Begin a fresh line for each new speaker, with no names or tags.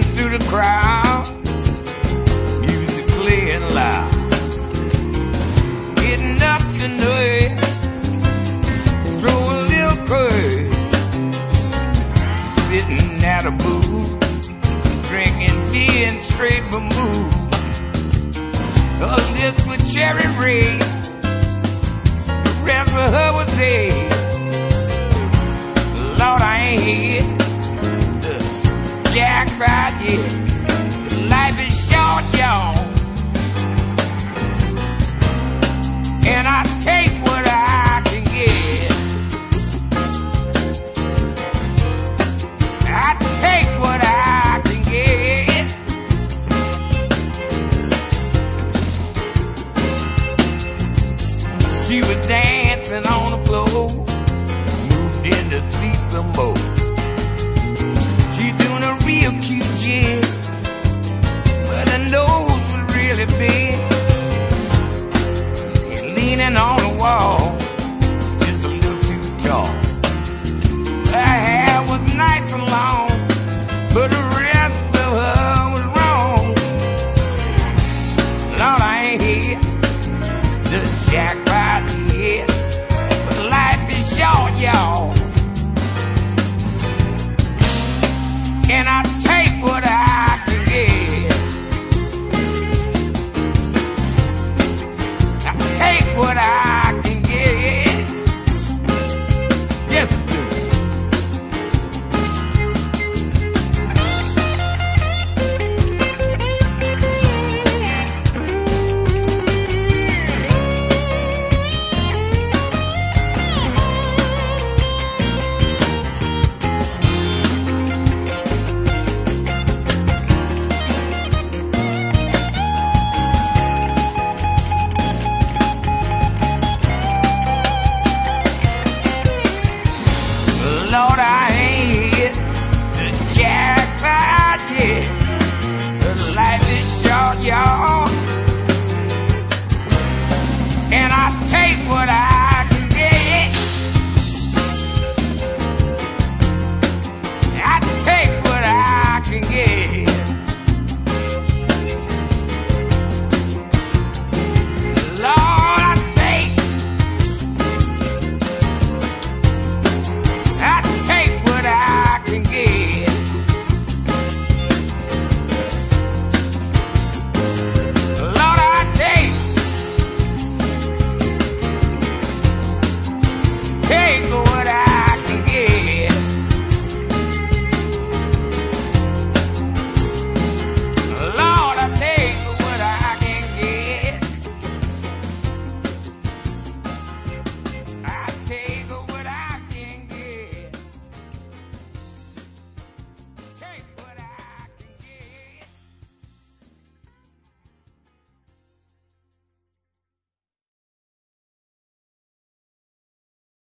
moving through the crowd, music playing loud, getting up to know it, throw a little curve, sitting at a booth, drinking tea and straight vermouth, a list with cherry red, the rest of her was dead. Lord, I ain't here Jack right yet. Life is short, y'all, and I take what I can get. I take what I can get. She was dancing on the floor, moved in to see some more.